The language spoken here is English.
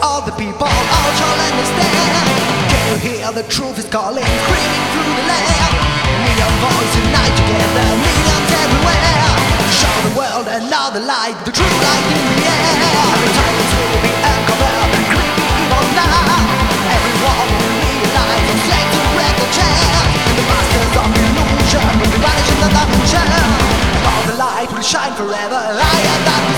all the people, all shall understand. Can you hear the truth is calling, screaming through the land? Million voices unite together, millions everywhere. Show the world another light, the true light in the air. Every time it's will be uncovered, the creepy evil now. Everyone will realize I'm safe to break the chair. The masters of illusion will be vanishing the dimension. All the light will shine forever, I am that